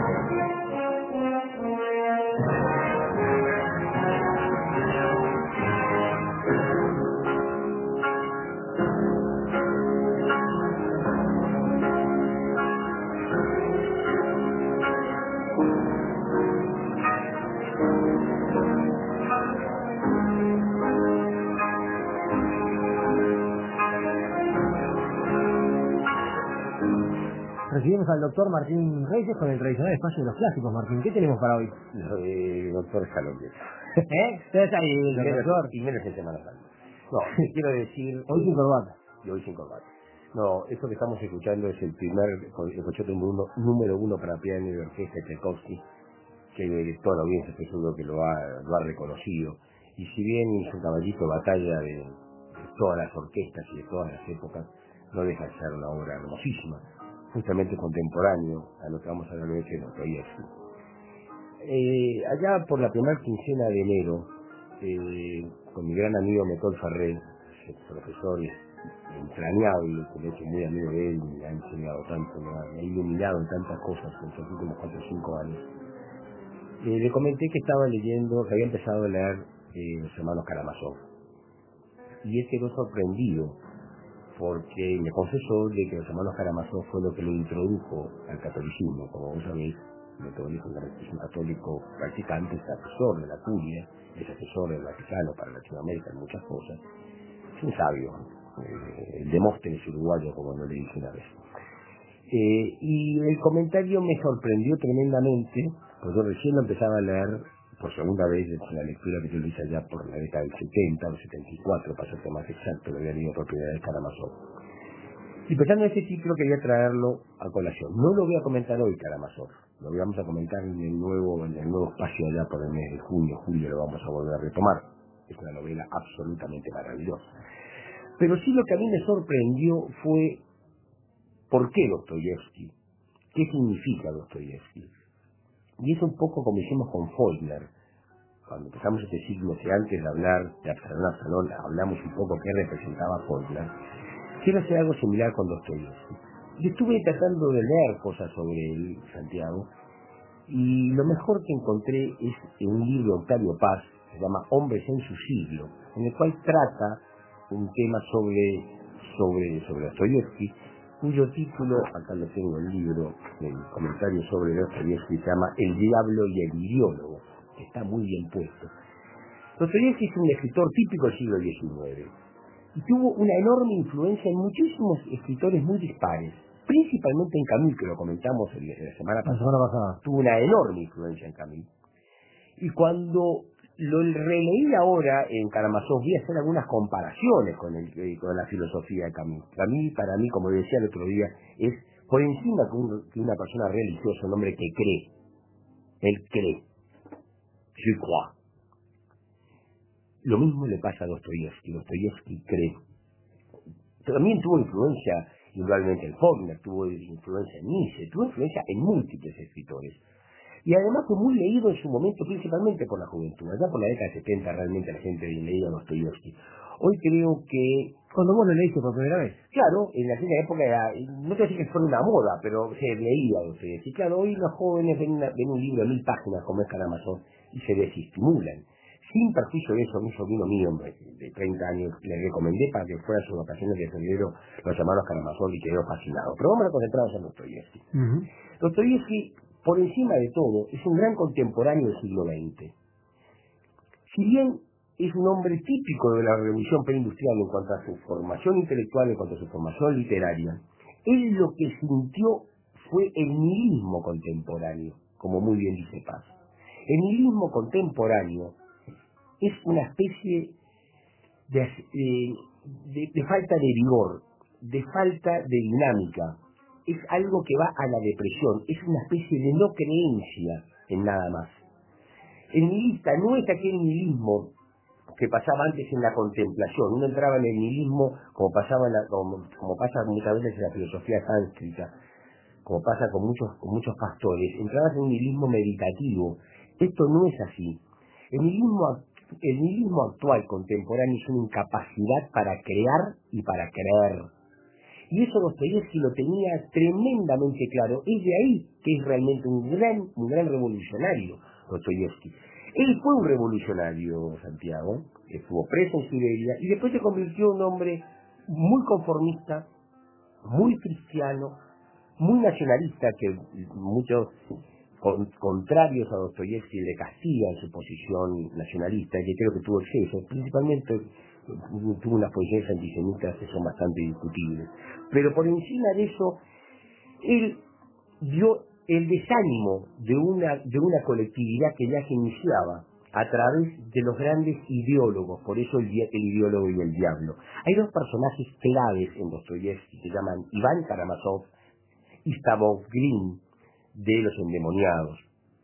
Recibimos al doctor Martín Reyes con el tradicional espacio de los clásicos. Martín, ¿qué tenemos para hoy? Doctor Escalón. Ustedes ahí, doctor. Y menos en Semana Santa. No, quiero decir... Hoy sin corbata. Y hoy sin corbata. No, esto que estamos escuchando es el primer concerto número uno para piano y orquesta de Tchaikovsky, que toda la audiencia estoy seguro que lo ha reconocido. Y si bien es un caballito de batalla de todas las orquestas y de todas las épocas, no deja de ser una obra hermosísima, justamente contemporáneo a lo que vamos a hablar hoy de Dostoyevsky. Allá por la primera quincena de enero, con mi gran amigo Metol Ferré, profesor entrañable, que me he hecho muy amigo de él, me ha enseñado tanto, me ha iluminado en tantas cosas en estos últimos 4 o 5 años, le comenté que estaba leyendo, que había empezado a leer los hermanos Karamazov, y él quedó sorprendido porque me confesó de que los hermanos Karamazov fue lo que lo introdujo al catolicismo. Como vos sabéis, Metol es un católico practicante, es asesor de la curia, es asesor del Vaticano para Latinoamérica en muchas cosas. Es un sabio, el Demóstenes uruguayo, como no le dije una vez. Y el comentario me sorprendió tremendamente, porque yo recién lo empezaba a leer por segunda vez, en la lectura que yo lo hice allá por la década del 70 o 74, para ser más exacto, lo había leído por primera vez Karamazov. Y pensando en este título quería traerlo a colación. No lo voy a comentar hoy, Karamazov, lo vamos a comentar en el nuevo espacio allá por el mes de junio, julio lo vamos a volver a retomar. Es una novela absolutamente maravillosa. Pero sí lo que a mí me sorprendió fue ¿por qué Dostoyevsky? ¿Qué significa Dostoyevsky? Y es un poco como hicimos con Faulkner. Cuando empezamos este ciclo, que antes de hablar de Absalón Absalón, hablamos un poco qué representaba Faulkner. Quiero hacer algo similar con Dostoyevsky. Yo estuve tratando de leer cosas sobre él, Santiago, y lo mejor que encontré es en un libro de Octavio Paz, se llama Hombres en su siglo, en el cual trata un tema sobre Dostoyevsky, cuyo título, acá lo tengo el libro, el comentario sobre Dostoyevsky, se llama El diablo y el ideólogo, que está muy bien puesto. Dostoyevsky es un escritor típico del siglo XIX y tuvo una enorme influencia en muchísimos escritores muy dispares, principalmente en Camus, que lo comentamos la semana pasada. Tuvo una enorme influencia en Camus. Y cuando lo releí ahora en Karamazov, voy a hacer algunas comparaciones con la filosofía de Camus. Camus, para mí, como decía el otro día, es por encima que una persona religiosa, un hombre que cree. Él cree. Je crois. Lo mismo le pasa a Dostoyevsky. Dostoyevsky cree. También tuvo influencia, indudablemente, en Faulkner, tuvo influencia en Nietzsche, tuvo influencia en múltiples escritores. Y además fue muy leído en su momento, principalmente por la juventud. Allá por la década de 70 realmente la gente leía a Dostoyevsky. Hoy creo que... ¿Cuándo vos lo leíste por primera vez? Claro, en aquella época era, no te decir que fue una moda, pero se leía Dostoyevsky. Claro, hoy los jóvenes ven un libro de 1000 páginas como es Karamazov y se desestimulan. Sin perjuicio de eso, a un sobrino mío, hombre, de 30 años, le recomendé para que fuera a sus vacaciones de febrero los hermanos Karamazov y quedó fascinado. Pero vamos a concentrarnos en Dostoyevsky. Dostoyevsky, por encima de todo, es un gran contemporáneo del siglo XX. Si bien es un hombre típico de la revolución preindustrial en cuanto a su formación intelectual, en cuanto a su formación literaria, él lo que sintió fue el nihilismo contemporáneo, como muy bien dice Paz. El nihilismo contemporáneo es una especie de falta de vigor, de falta de dinámica. Es algo que va a la depresión, es una especie de no creencia en nada más. El nihilista no es aquel nihilismo que pasaba antes en la contemplación. Uno entraba en el nihilismo como pasa muchas veces en la filosofía sánscrita, como pasa con muchos pastores. Entrabas en un nihilismo meditativo. Esto no es así. El nihilismo actual, contemporáneo, es una incapacidad para crear y para creer. Y eso Dostoyevski lo tenía tremendamente claro. Es de ahí que es realmente un gran revolucionario, Dostoyevski. Él fue un revolucionario, Santiago, estuvo preso en Siberia y después se convirtió en un hombre muy conformista, muy cristiano, muy nacionalista, que muchos contrarios a Dostoyevski le castigan su posición nacionalista, que creo que tuvo exceso, principalmente tuvo unas posiciones antisemitas que son bastante discutibles. Pero por encima de eso, él dio el desánimo de una colectividad que ya se iniciaba a través de los grandes ideólogos, por eso el ideólogo y el diablo. Hay dos personajes claves en Dostoyevski que se llaman Iván Karamazov y Stavov Green, de Los Endemoniados.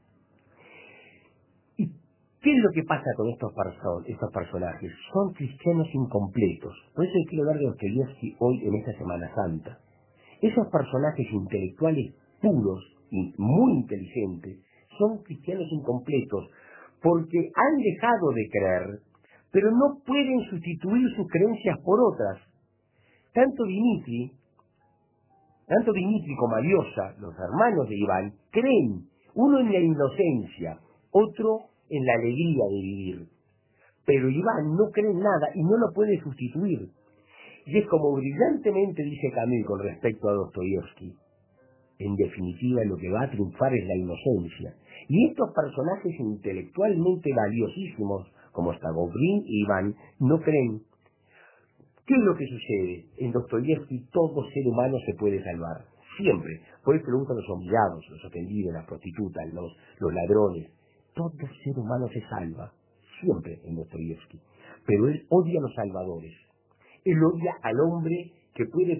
¿Y qué es lo que pasa con estos personajes? Son cristianos incompletos. Por eso quiero hablar de Dostoyevski hoy en esta Semana Santa. Esos personajes intelectuales puros y muy inteligentes son cristianos incompletos porque han dejado de creer, pero no pueden sustituir sus creencias por otras. Tanto Dimitri como Alyosha, los hermanos de Iván, creen, uno en la inocencia, otro en la alegría de vivir. Pero Iván no cree en nada y no lo puede sustituir. Y es como brillantemente dice Camus con respecto a Dostoyevski. En definitiva, lo que va a triunfar es la inocencia. Y estos personajes intelectualmente valiosísimos, como Stavov Green y Iván, no creen. ¿Qué es lo que sucede? En Dostoyevski todo ser humano se puede salvar. Siempre. Por eso le gustan los obligados, los ofendidos, las prostitutas, los ladrones. Todo ser humano se salva. Siempre en Dostoyevski. Pero él odia a los salvadores. Él odia al hombre que puede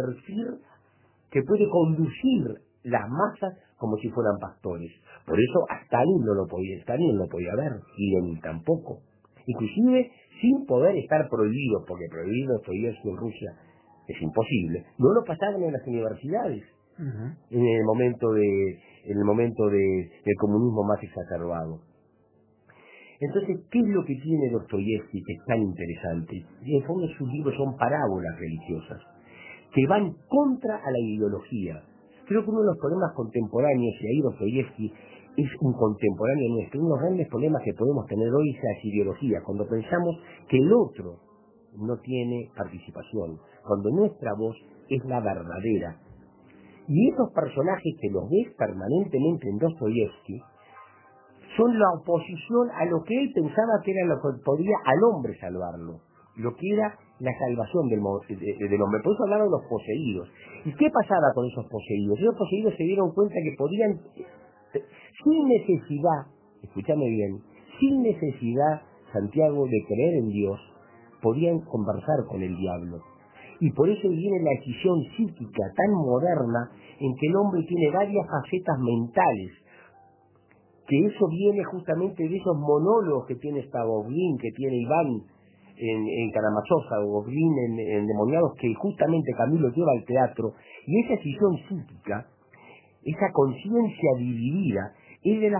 conducir las masas como si fueran pastores. Por eso a Stalin no lo podía ver, y Lenin tampoco. Inclusive sin poder estar prohibido, porque prohibido Dostoyevski en Rusia es imposible, no lo pasaban en las universidades. En el momento del comunismo más exacerbado. Entonces, ¿qué es lo que tiene Dostoyevski que es tan interesante? En el fondo sus libros son parábolas religiosas que van contra a la ideología. Creo que uno de los problemas contemporáneos, y ahí Dostoyevski es un contemporáneo nuestro, uno de los grandes problemas que podemos tener hoy es las ideologías, cuando pensamos que el otro no tiene participación, cuando nuestra voz es la verdadera. Y esos personajes que los ves permanentemente en Dostoyevski son la oposición a lo que él pensaba que era lo que podía al hombre salvarlo, lo que era la salvación del hombre. Por eso hablaba de los poseídos. ¿Y qué pasaba con esos poseídos? Esos poseídos se dieron cuenta que podían, sin necesidad, escúchame bien, sin necesidad, Santiago, de creer en Dios, podían conversar con el diablo. Y por eso viene la decisión psíquica tan moderna en que el hombre tiene varias facetas mentales, que eso viene justamente de esos monólogos que tiene Stavov Green, que tiene Iván en Karamazov, Stavov Green en Endemoniados, que justamente Camus lo lleva al teatro. Y esa decisión psíquica, esa conciencia dividida, es de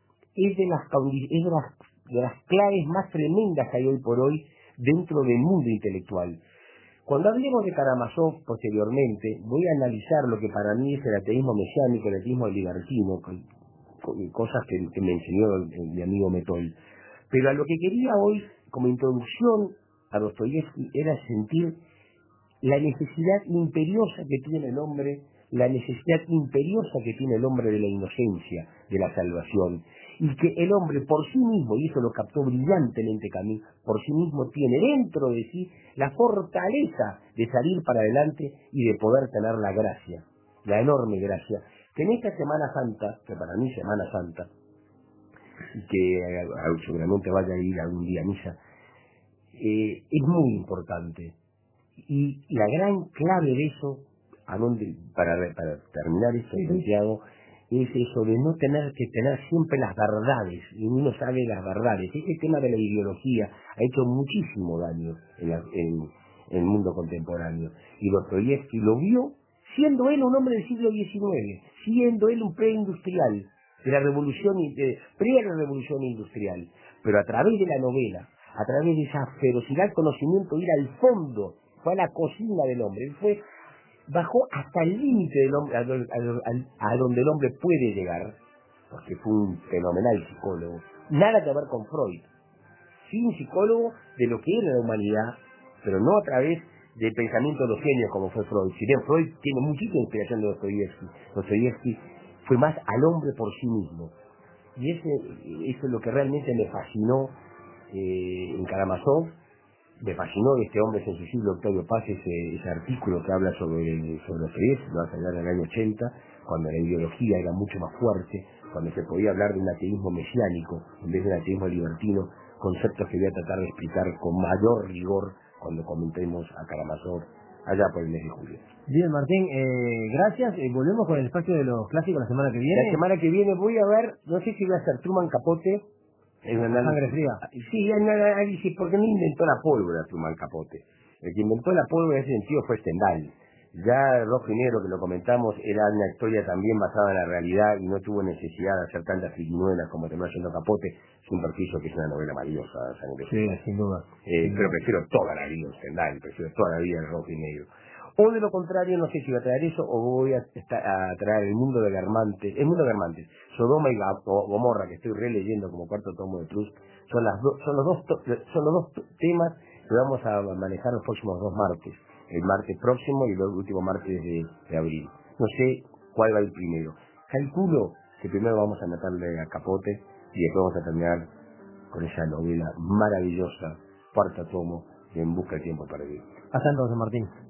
las claves más tremendas que hay hoy por hoy dentro del mundo intelectual. Cuando hablemos de Karamazov posteriormente, voy a analizar lo que para mí es el ateísmo mesiánico, el ateísmo libertino, cosas que me enseñó mi amigo Metol. Pero a lo que quería hoy, como introducción a Dostoyevski, era sentir la necesidad imperiosa que tiene el hombre, la necesidad imperiosa que tiene el hombre de la inocencia, de la salvación, y que el hombre por sí mismo, y eso lo captó brillantemente Camus, por sí mismo tiene dentro de sí la fortaleza de salir para adelante y de poder tener la gracia, la enorme gracia, que en esta Semana Santa, que para mí Semana Santa, y que seguramente vaya a ir algún día a misa, es muy importante. Y la gran clave de eso, para terminar esto, Santiago, es eso de no tener que tener siempre las verdades, y uno sabe las verdades. Ese tema de la ideología ha hecho muchísimo daño en el mundo contemporáneo. Y Dostoyevski lo vio siendo él un hombre del siglo XIX, siendo él un preindustrial, de la revolución, pre-revolución industrial, pero a través de la novela, a través de esa ferocidad conocimiento, ir al fondo, fue a la cocina del hombre, él fue bajó hasta el límite del hombre, a donde el hombre puede llegar, porque fue un fenomenal psicólogo. Nada que ver con Freud. Sí, un psicólogo de lo que era la humanidad, pero no a través del pensamiento de los genios como fue Freud. Si bien Freud tiene muchísima inspiración de Dostoyevsky, Dostoyevsky fue más al hombre por sí mismo. Y eso es lo que realmente me fascinó en Karamazov. Me fascinó de este hombre sensible, Octavio Paz, ese artículo que habla sobre Dostoyevsky, lo va a sacar en el año 80, cuando la ideología era mucho más fuerte, cuando se podía hablar de un ateísmo mesiánico en vez de un ateísmo libertino, conceptos que voy a tratar de explicar con mayor rigor cuando comentemos a Karamazov allá por el mes de julio. Bien, Martín, gracias. Volvemos con el espacio de los clásicos la semana que viene. La semana que viene voy a ver, no sé si voy a hacer Truman Capote. Sangre fría. Sí, hay un análisis, porque no inventó la pólvora Truman Capote. El que inventó la pólvora en ese sentido fue Stendhal. Ya Rojo y Negro, que lo comentamos, era una historia también basada en la realidad y no tuvo necesidad de hacer tantas triquiñuelas como terminó haciendo Capote, sin perjuicio que es una novela maravillosa, Sangre Fría. Sí, sin duda. Pero prefiero toda la vida Stendhal, prefiero toda la vida el Rojo y Negro. O de lo contrario, no sé si voy a traer eso o voy a traer el mundo de Guermantes, Sodoma y Gomorra, que estoy releyendo como cuarto tomo de Proust. Son los dos temas que vamos a manejar los próximos 2 martes, el martes próximo y el último martes de abril. No sé cuál va el primero. Calculo que primero vamos a meterle a Capote y después vamos a terminar con esa novela maravillosa, cuarto tomo, de En busca del tiempo perdido. Hasta entonces, Martín.